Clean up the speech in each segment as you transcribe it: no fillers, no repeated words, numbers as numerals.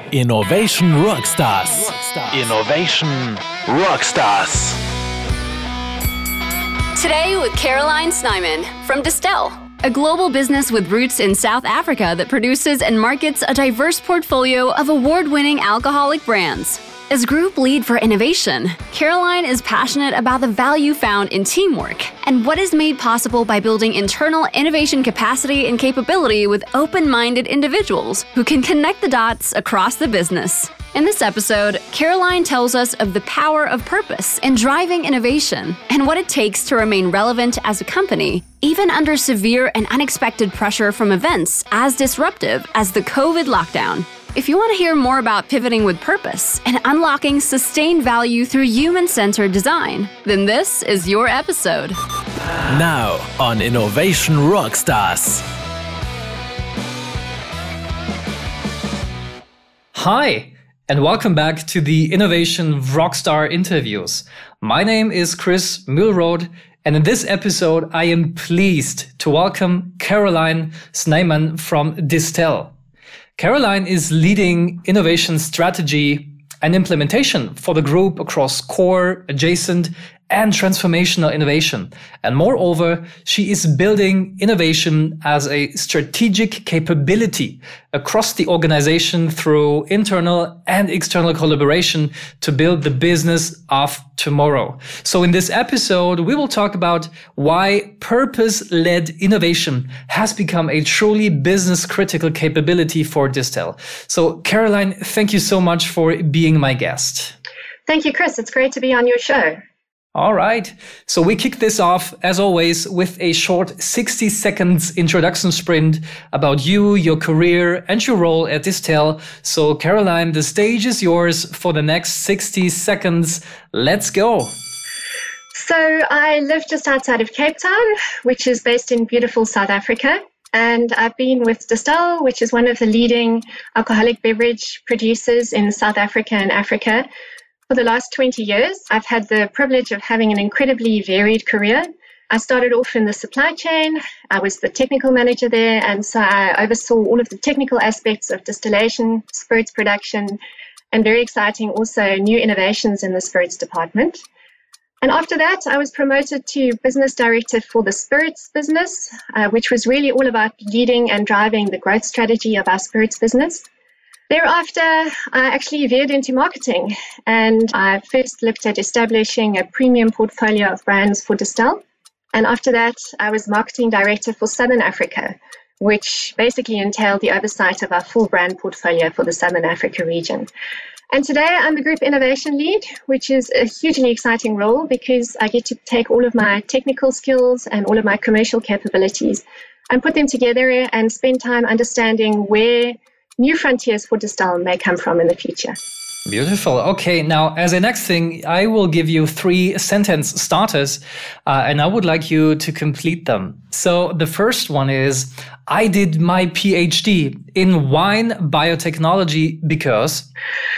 Innovation Rockstars. Innovation Rockstars. Today with Caroline Snyman from Distell, a global business with roots in South Africa that produces and markets a diverse portfolio of award-winning alcoholic brands. As group lead for innovation, Caroline is passionate about the value found in teamwork and what is made possible by building internal innovation capacity and capability with open-minded individuals who can connect the dots across the business. In this episode, Caroline tells us of the power of purpose in driving innovation and what it takes to remain relevant as a company, even under severe and unexpected pressure from events as disruptive as the COVID lockdown. If you want to hear more about pivoting with purpose and unlocking sustained value through human-centered design, then this is your episode. Now on Innovation Rockstars. Hi, and welcome back to the Innovation Rockstar interviews. My name is Chris Mühlroth, and in this episode, I am pleased to welcome Caroline Snyman from Distell. Caroline is leading innovation strategy and implementation for the group across core, adjacent, and transformational innovation. And moreover, she is building innovation as a strategic capability across the organization through internal and external collaboration to build the business of tomorrow. So in this episode, we will talk about why purpose-led innovation has become a truly business-critical capability for Distell. So Caroline, thank you so much for being my guest. Thank you, Chris. It's great to be on your show. All right. So we kick this off, as always, with a short 60 seconds introduction sprint about you, your career, and your role at Distell. So Caroline, the stage is yours for the next 60 seconds. Let's go. So I live just outside of Cape Town, which is based in beautiful South Africa. And I've been with Distell, which is one of the leading alcoholic beverage producers in South Africa and Africa. For the last 20 years, I've had the privilege of having an incredibly varied career. I started off in the supply chain. I was the technical manager there, and so I oversaw all of the technical aspects of distillation, spirits production, and very exciting also new innovations in the spirits department. And after that, I was promoted to business director for the spirits business, which was really all about leading and driving the growth strategy of our spirits business. Thereafter, I actually veered into marketing, and I first looked at establishing a premium portfolio of brands for Distell. And after that, I was marketing director for Southern Africa, which basically entailed the oversight of our full brand portfolio for the Southern Africa region. And today, I'm the group innovation lead, which is a hugely exciting role because I get to take all of my technical skills and all of my commercial capabilities and put them together and spend time understanding where new frontiers for Distell may come from in the future. Beautiful. Okay, now as a next thing, I will give you 3 sentence starters, and I would like you to complete them. So the first one is, I did my PhD in wine biotechnology because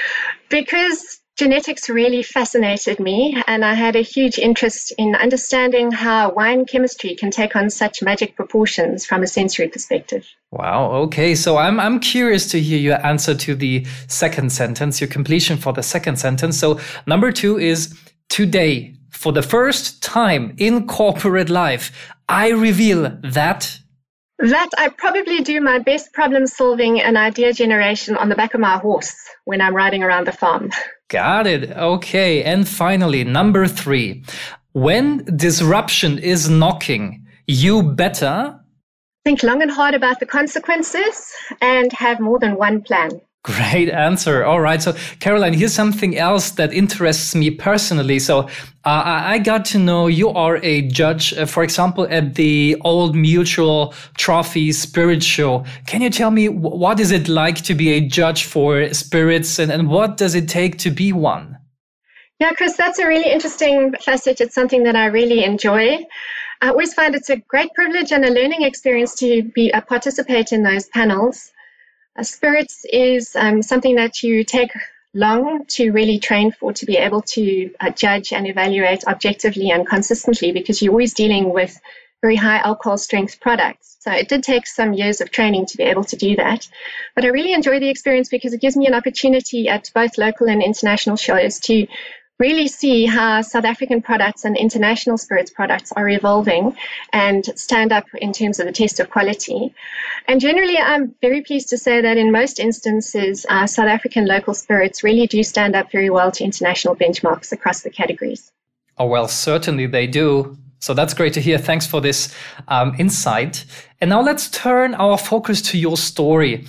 genetics really fascinated me, and I had a huge interest in understanding how wine chemistry can take on such magic proportions from a sensory perspective. Wow. Okay. So I'm curious to hear your answer to the second sentence, your completion for the second sentence. So number 2 is, today, for the first time in corporate life, I reveal that I probably do my best problem solving and idea generation on the back of my horse when I'm riding around the farm. Got it. Okay. And finally, number 3, when disruption is knocking, you better think long and hard about the consequences and have more than one plan. Great answer. All right. So, Caroline, here's something else that interests me personally. So, I got to know you are a judge, for example, at the Old Mutual Trophy Spirit Show. Can you tell me what is it like to be a judge for spirits and what does it take to be one? Yeah, Chris, that's a really interesting facet. It's something that I really enjoy. I always find it's a great privilege and a learning experience to participate in those panels. Spirits is something that you take long to really train for, to be able to judge and evaluate objectively and consistently, because you're always dealing with very high alcohol strength products. So it did take some years of training to be able to do that. But I really enjoy the experience because it gives me an opportunity at both local and international shows to really see how South African products and international spirits products are evolving and stand up in terms of the test of quality. And generally, I'm very pleased to say that in most instances, South African local spirits really do stand up very well to international benchmarks across the categories. Oh, well, certainly they do. So that's great to hear. Thanks for this insight. And now let's turn our focus to your story.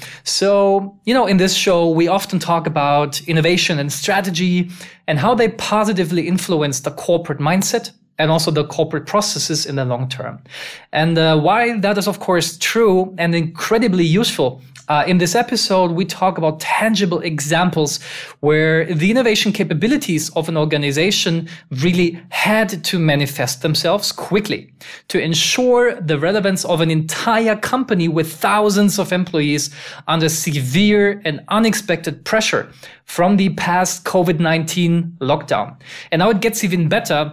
So, in this show, we often talk about innovation and strategy and how they positively influence the corporate mindset and also the corporate processes in the long term. And while that is, of course, true and incredibly useful, in this episode, we talk about tangible examples where the innovation capabilities of an organization really had to manifest themselves quickly to ensure the relevance of an entire company with thousands of employees under severe and unexpected pressure from the past COVID-19 lockdown. And now it gets even better.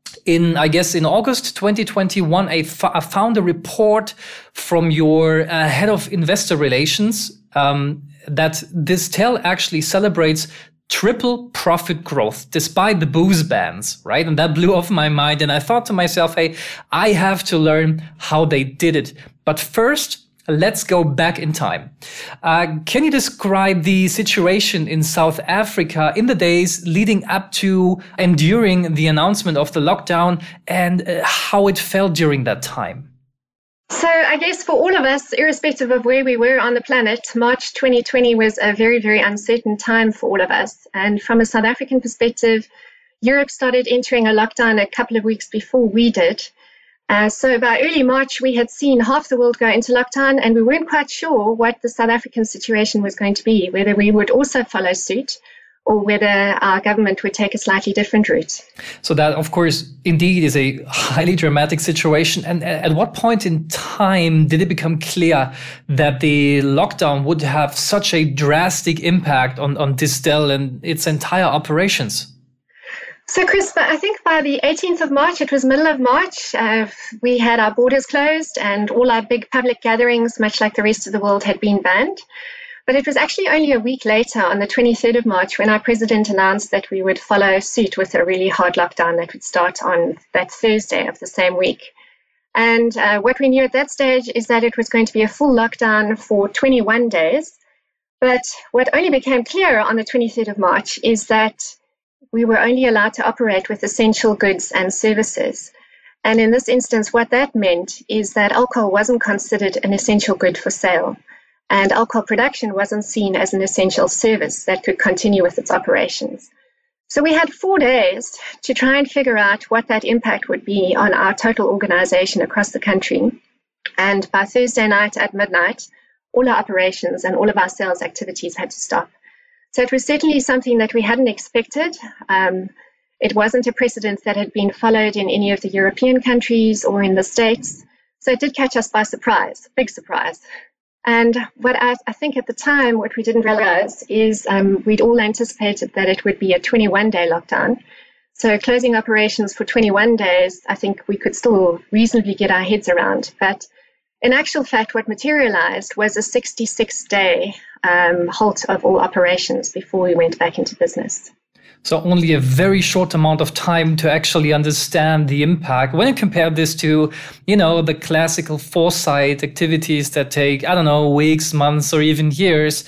In August 2021, I found a report from your head of investor relations that Distell actually celebrates triple profit growth despite the booze bans, right? And that blew off my mind. And I thought to myself, hey, I have to learn how they did it. But first, let's go back in time. Can you describe the situation in South Africa in the days leading up to and during the announcement of the lockdown and how it felt during that time? So I guess for all of us, irrespective of where we were on the planet, March 2020 was a very, very uncertain time for all of us. And from a South African perspective, Europe started entering a lockdown a couple of weeks before we did. So by early March, we had seen half the world go into lockdown, and we weren't quite sure what the South African situation was going to be, whether we would also follow suit or whether our government would take a slightly different route. So that, of course, indeed is a highly dramatic situation. And at what point in time did it become clear that the lockdown would have such a drastic impact on Distell and its entire operations? So, Chris, I think by the 18th of March, it was middle of March, we had our borders closed and all our big public gatherings, much like the rest of the world, had been banned. But it was actually only a week later, on the 23rd of March, when our president announced that we would follow suit with a really hard lockdown that would start on that Thursday of the same week. And what we knew at that stage is that it was going to be a full lockdown for 21 days. But what only became clearer on the 23rd of March is that we were only allowed to operate with essential goods and services. And in this instance, what that meant is that alcohol wasn't considered an essential good for sale, and alcohol production wasn't seen as an essential service that could continue with its operations. So we had 4 days to try and figure out what that impact would be on our total organization across the country. And by Thursday night at midnight, all our operations and all of our sales activities had to stop. So it was certainly something that we hadn't expected. It wasn't a precedent that had been followed in any of the European countries or in the States. So it did catch us by surprise, big surprise. And what I think at the time, what we didn't realize is we'd all anticipated that it would be a 21-day lockdown. So closing operations for 21 days, I think we could still reasonably get our heads around. But in actual fact, what materialized was a 66-day halt of all operations before we went back into business. So only a very short amount of time to actually understand the impact. When you compare this to, the classical foresight activities that take, weeks, months, or even years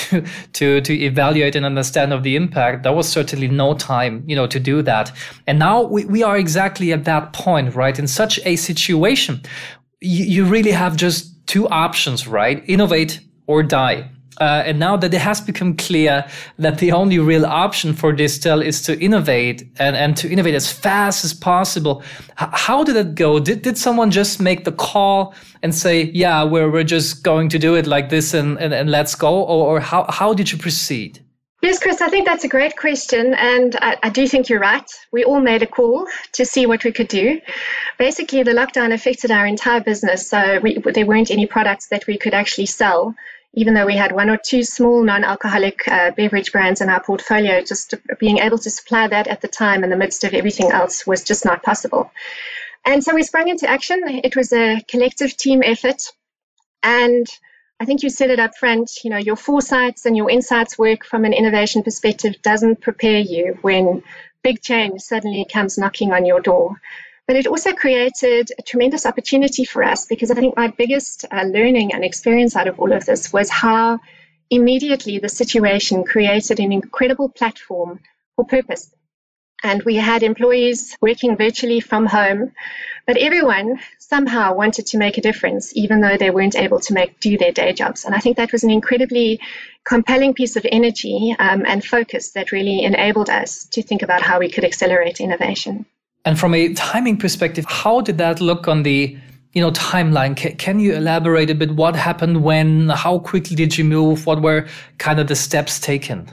to evaluate and understand of the impact, there was certainly no time, to do that. And now we are exactly at that point, right? In such a situation, you really have just two options, right? Innovate or die. And now that it has become clear that the only real option for Distell is to innovate and to innovate as fast as possible, how did it go? Did someone just make the call and say, yeah, we're just going to do it like this and let's go? Or how did you proceed? Yes, Chris, I think that's a great question. And I do think you're right. We all made a call to see what we could do. Basically, the lockdown affected our entire business. So there weren't any products that we could actually sell. Even though we had one or two small non-alcoholic beverage brands in our portfolio, just being able to supply that at the time in the midst of everything else was just not possible. And so we sprung into action. It was a collective team effort. And I think you said it up front, your foresights and your insights work from an innovation perspective doesn't prepare you when big change suddenly comes knocking on your door. But it also created a tremendous opportunity for us, because I think my biggest learning and experience out of all of this was how immediately the situation created an incredible platform for purpose. And we had employees working virtually from home, but everyone somehow wanted to make a difference, even though they weren't able to do their day jobs. And I think that was an incredibly compelling piece of energy and focus that really enabled us to think about how we could accelerate innovation. And from a timing perspective, how did that look on the timeline? Can you elaborate a bit? What happened when? How quickly did you move? What were kind of the steps taken?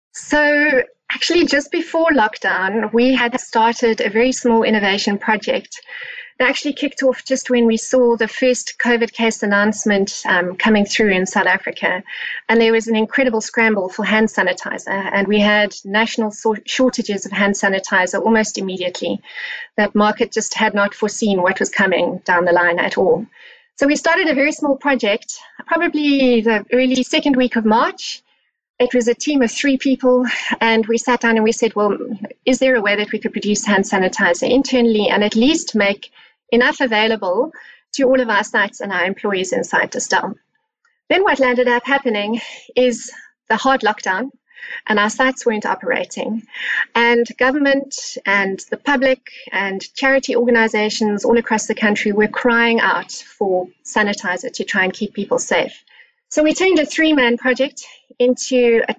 So actually, just before lockdown, we had started a very small innovation project that actually kicked off just when we saw the first COVID case announcement coming through in South Africa. And there was an incredible scramble for hand sanitizer. And we had national shortages of hand sanitizer almost immediately. That market just had not foreseen what was coming down the line at all. So we started a very small project, probably the early second week of March. It was a team of 3 people, and we sat down and we said, well, is there a way that we could produce hand sanitizer internally and at least make enough available to all of our sites and our employees inside Distell? Then what landed up happening is the hard lockdown, and our sites weren't operating. And government and the public and charity organizations all across the country were crying out for sanitizer to try and keep people safe. So we turned a 3-man project into a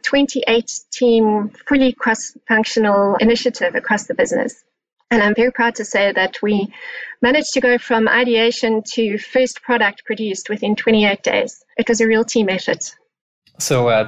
28-team, fully cross-functional initiative across the business. And I'm very proud to say that we managed to go from ideation to first product produced within 28 days. It was a real team effort. So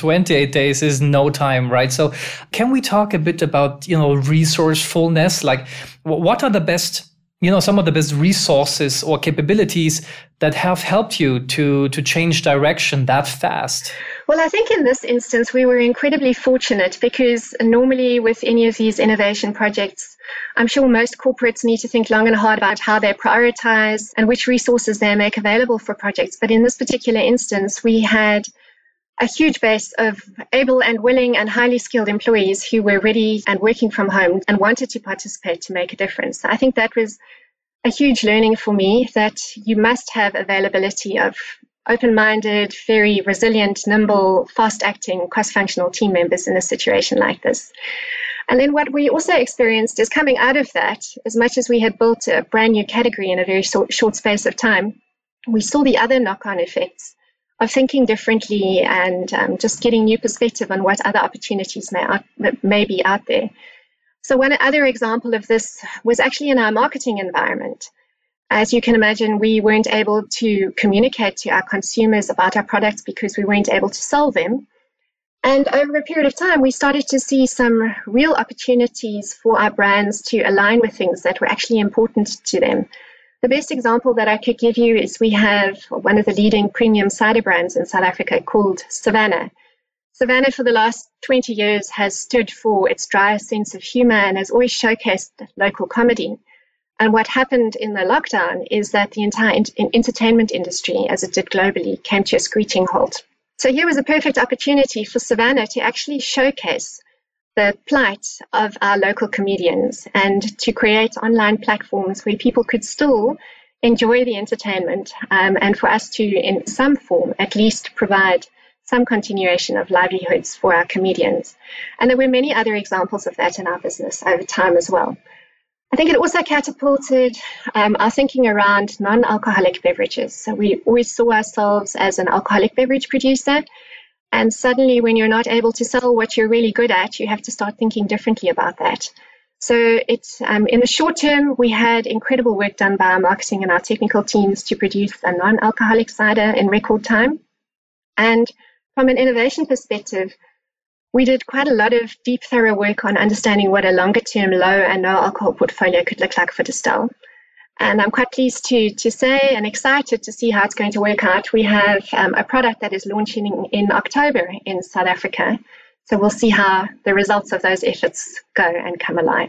28 days is no time, right? So can we talk a bit about, resourcefulness? Like, what are the best some of the best resources or capabilities that have helped you to change direction that fast? Well, I think in this instance, we were incredibly fortunate, because normally with any of these innovation projects, I'm sure most corporates need to think long and hard about how they prioritize and which resources they make available for projects. But in this particular instance, we had a huge base of able and willing and highly skilled employees who were ready and working from home and wanted to participate to make a difference. I think that was a huge learning for me, that you must have availability of open-minded, very resilient, nimble, fast-acting, cross-functional team members in a situation like this. And then what we also experienced is, coming out of that, as much as we had built a brand new category in a very short space of time, we saw the other knock-on effects of thinking differently and just getting new perspective on what other opportunities may be out there. So one other example of this was actually in our marketing environment. As you can imagine, we weren't able to communicate to our consumers about our products because we weren't able to sell them. And over a period of time, we started to see some real opportunities for our brands to align with things that were actually important to them. The best example that I could give you is we have one of the leading premium cider brands in South Africa called Savannah. Savannah, for the last 20 years, has stood for its dry sense of humor and has always showcased local comedy. And what happened in the lockdown is that the entire entertainment industry, as it did globally, came to a screeching halt. So here was a perfect opportunity for Savannah to actually showcase the plight of our local comedians and to create online platforms where people could still enjoy the entertainment and for us to, in some form, at least provide some continuation of livelihoods for our comedians. And there were many other examples of that in our business over time as well. I think it also catapulted our thinking around non-alcoholic beverages. So we always saw ourselves as an alcoholic beverage producer. And suddenly, when you're not able to sell what you're really good at, you have to start thinking differently about that. So it's in the short term, we had incredible work done by our marketing and our technical teams to produce a non-alcoholic cider in record time. And from an innovation perspective, we did quite a lot of deep, thorough work on understanding what a longer-term low and no alcohol portfolio could look like for Distell. And I'm quite pleased to say and excited to see how it's going to work out. We have a product that is launching in October in South Africa. So we'll see how the results of those efforts go and come alive.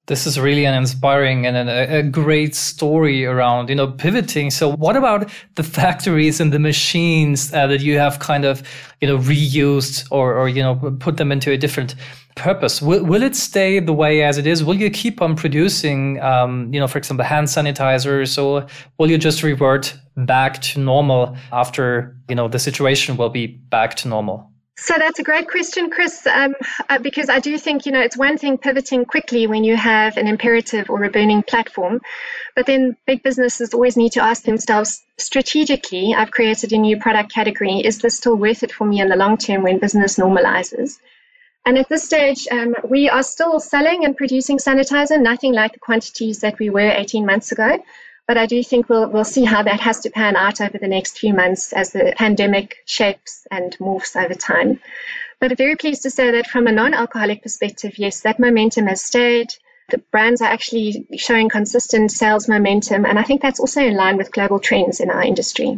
This is really an inspiring and a great story around, pivoting. So what about the factories and the machines that you have kind of, reused or put them into a different purpose? Will it stay the way as it is? Will you keep on producing, for example, hand sanitizers, or will you just revert back to normal after, the situation will be back to normal? So that's a great question, Chris, because I do think, it's one thing pivoting quickly when you have an imperative or a burning platform, but then big businesses always need to ask themselves strategically, I've created a new product category. Is this still worth it for me in the long term when business normalizes? And at this stage, we are still selling and producing sanitizer, nothing like the quantities that we were 18 months ago. But I do think we'll see how that has to pan out over the next few months as the pandemic shapes and morphs over time. But I'm very pleased to say that from a non-alcoholic perspective, yes, that momentum has stayed. The brands are actually showing consistent sales momentum. And I think that's also in line with global trends in our industry.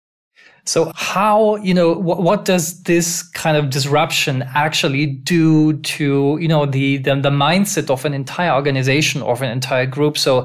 So how, what does this kind of disruption actually do to, the mindset of an entire organization or of an entire group? So,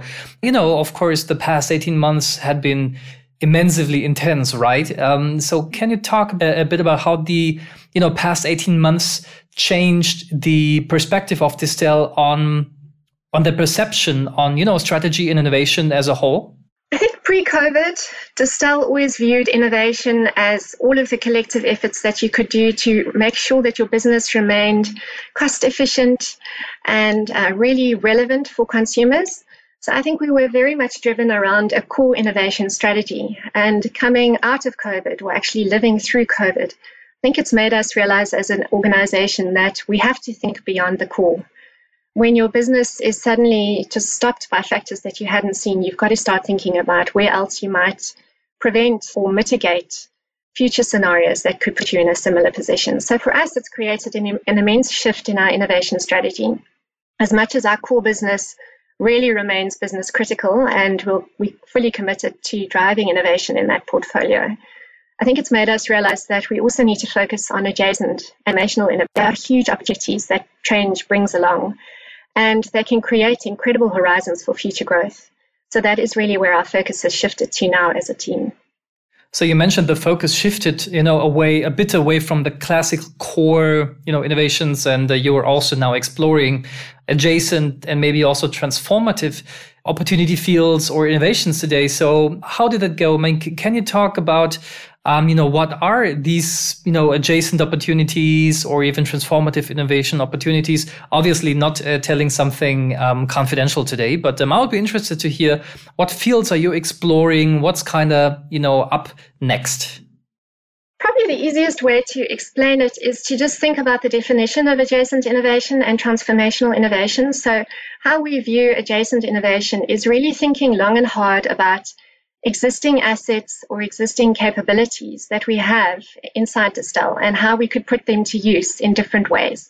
of course, the past 18 months had been immensely intense, right? So can you talk a bit about how the, past 18 months changed the perspective of Distell on the perception on, strategy and innovation as a whole? I think pre-COVID, Distell always viewed innovation as all of the collective efforts that you could do to make sure that your business remained cost efficient and really relevant for consumers. So I think we were very much driven around a core innovation strategy. And coming out of COVID, or actually living through COVID, I think it's made us realize as an organization that we have to think beyond the core. When your business is suddenly just stopped by factors that you hadn't seen, you've got to start thinking about where else you might prevent or mitigate future scenarios that could put you in a similar position. So for us, it's created an immense shift in our innovation strategy. As much as our core business really remains business critical and we're fully committed to driving innovation in that portfolio, I think it's made us realize that we also need to focus on adjacent innovational innovation. There are huge opportunities that change brings along, and they can create incredible horizons for future growth. So that is really where our focus has shifted to now as a team. So you mentioned the focus shifted, a bit away from the classic core, innovations, and you are also now exploring adjacent and maybe also transformative opportunity fields or innovations today. So how did that go? I mean, can you talk about, what are these, adjacent opportunities or even transformative innovation opportunities? Obviously not telling something confidential today, but I would be interested to hear what fields are you exploring? What's kind of, up next? Probably the easiest way to explain it is to just think about the definition of adjacent innovation and transformational innovation. So how we view adjacent innovation is really thinking long and hard about existing assets or existing capabilities that we have inside Distell and how we could put them to use in different ways.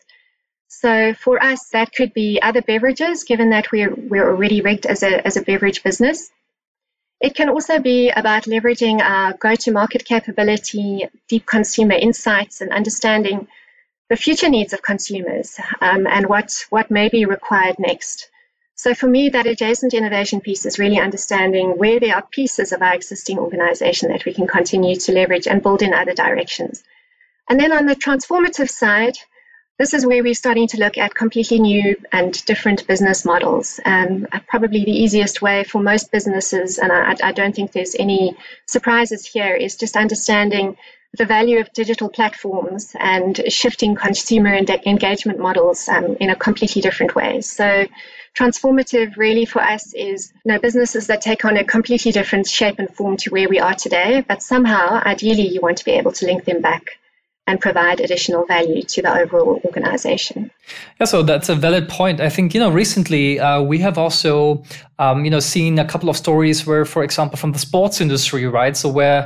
So for us, that could be other beverages, given that we're already rigged as a beverage business. It can also be about leveraging our go-to-market capability, deep consumer insights, and understanding the future needs of consumers and what may be required next. So for me, that adjacent innovation piece is really understanding where there are pieces of our existing organization that we can continue to leverage and build in other directions. And then on the transformative side, this is where we're starting to look at completely new and different business models. Probably the easiest way for most businesses, and I don't think there's any surprises here, is just understanding the value of digital platforms and shifting consumer engagement models in a completely different way. So transformative really for us is businesses that take on a completely different shape and form to where we are today, but somehow, ideally, you want to be able to link them back and provide additional value to the overall organization. Yeah, so that's a valid point. I think, recently we have also, seen a couple of stories where, for example, from the sports industry, right? So where,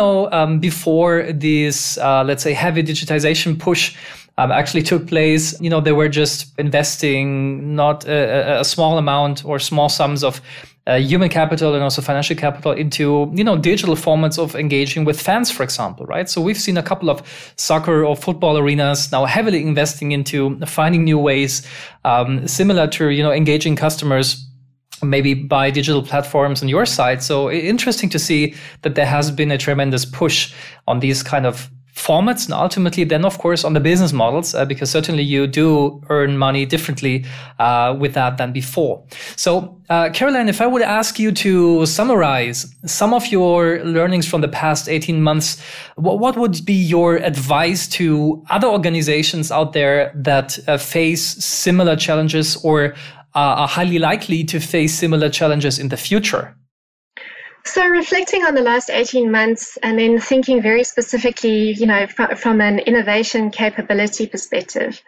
before this, let's say, heavy digitization push actually took place, they were just investing not a small amount or small sums of human capital and also financial capital into, digital formats of engaging with fans, for example, right? So we've seen a couple of soccer or football arenas now heavily investing into finding new ways, similar to, engaging customers maybe by digital platforms on your side. So interesting to see that there has been a tremendous push on these kind of formats, and ultimately then, of course, on the business models, because certainly you do earn money differently with that than before. So, Caroline, if I would ask you to summarize some of your learnings from the past 18 months, what would be your advice to other organizations out there that face similar challenges or are highly likely to face similar challenges in the future? So reflecting on the last 18 months and then thinking very specifically, from an innovation capability perspective,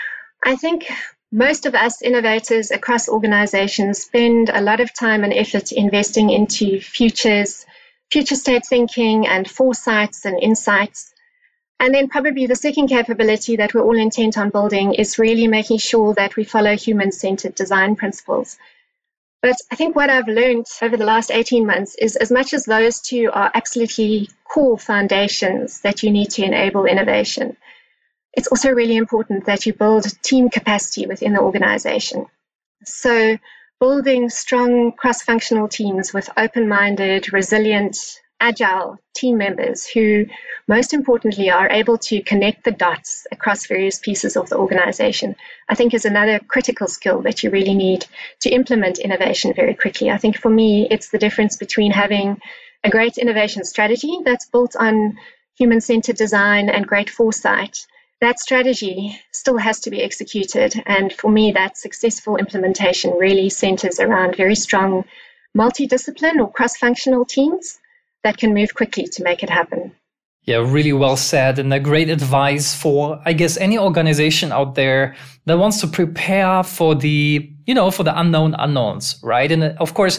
I think most of us innovators across organizations spend a lot of time and effort investing into future state thinking and foresights and insights. And then probably the second capability that we're all intent on building is really making sure that we follow human-centered design principles. But I think what I've learned over the last 18 months is as much as those two are absolutely core foundations that you need to enable innovation, it's also really important that you build team capacity within the organization. So building strong cross-functional teams with open-minded, resilient, agile team members who, most importantly, are able to connect the dots across various pieces of the organization, I think is another critical skill that you really need to implement innovation very quickly. I think for me, it's the difference between having a great innovation strategy that's built on human-centered design and great foresight. That strategy still has to be executed. And for me, that successful implementation really centers around very strong multidiscipline or cross-functional teams that can move quickly to make it happen. Yeah, really well said, and a great advice for, I guess, any organization out there that wants to prepare for the, for the unknown unknowns, right? And of course,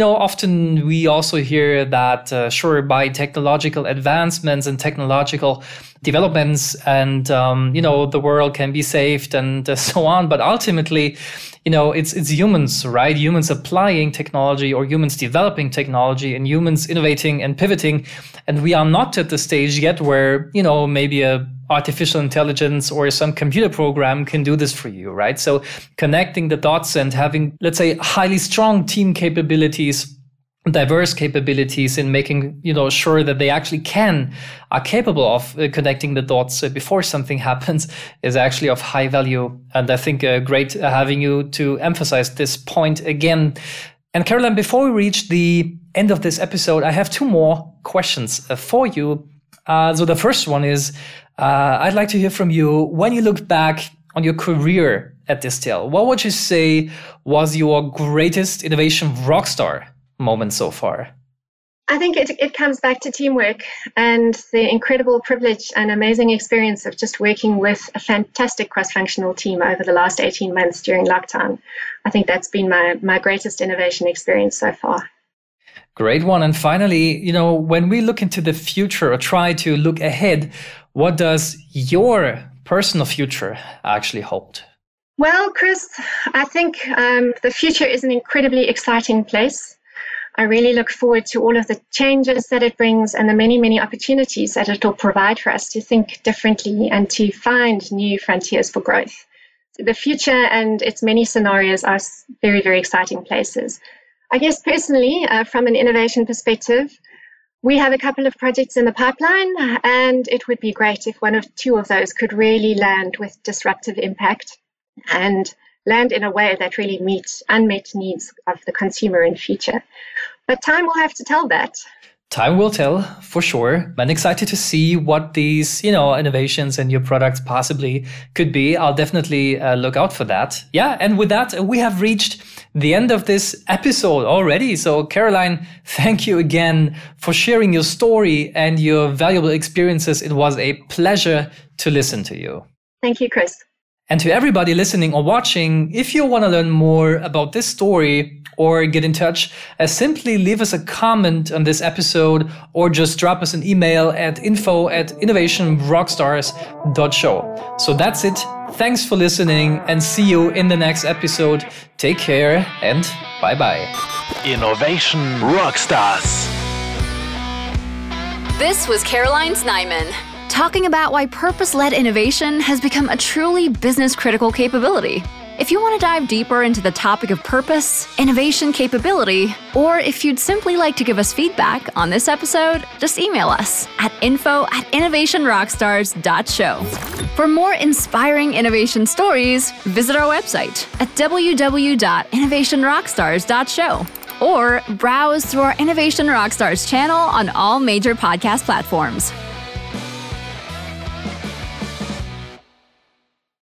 often we also hear that, sure, by technological advancements and technological developments and, the world can be saved and so on. But ultimately, it's humans, right? Humans applying technology or humans developing technology and humans innovating and pivoting. And we are not at the stage yet where, maybe a artificial intelligence or some computer program can do this for you, right? So connecting the dots and having, let's say, highly strong team capabilities, diverse capabilities in making, sure that they actually are capable of connecting the dots before something happens is actually of high value. And I think great having you to emphasize this point again. And Caroline, before we reach the end of this episode, I have two more questions for you. So the first one is, I'd like to hear from you, when you look back on your career at Distill, what would you say was your greatest innovation rockstar moment so far? I think it comes back to teamwork and the incredible privilege and amazing experience of just working with a fantastic cross-functional team over the last 18 months during lockdown. I think that's been my greatest innovation experience so far. Great one. And finally, when we look into the future or try to look ahead, what does your personal future actually hold? Well, Chris, I think the future is an incredibly exciting place. I really look forward to all of the changes that it brings and the many, many opportunities that it will provide for us to think differently and to find new frontiers for growth. The future and its many scenarios are very, very exciting places. I guess personally, from an innovation perspective, we have a couple of projects in the pipeline, and it would be great if one or two of those could really land with disruptive impact and land in a way that really meets unmet needs of the consumer in future. But time will have to tell that. Time will tell, for sure. I'm excited to see what these, innovations and your products possibly could be. I'll definitely look out for that. Yeah, and with that, we have reached the end of this episode already. So, Caroline, thank you again for sharing your story and your valuable experiences. It was a pleasure to listen to you. Thank you, Chris. And to everybody listening or watching, if you want to learn more about this story or get in touch, simply leave us a comment on this episode or just drop us an email at info@innovationrockstars.show. So that's it. Thanks for listening and see you in the next episode. Take care and bye-bye. Innovation Rockstars. This was Caroline Snyman, talking about why purpose-led innovation has become a truly business-critical capability. If you want to dive deeper into the topic of purpose, innovation capability, or if you'd simply like to give us feedback on this episode, just email us at info@innovationrockstars.show. For more inspiring innovation stories, visit our website at www.innovationrockstars.show or browse through our Innovation Rockstars channel on all major podcast platforms.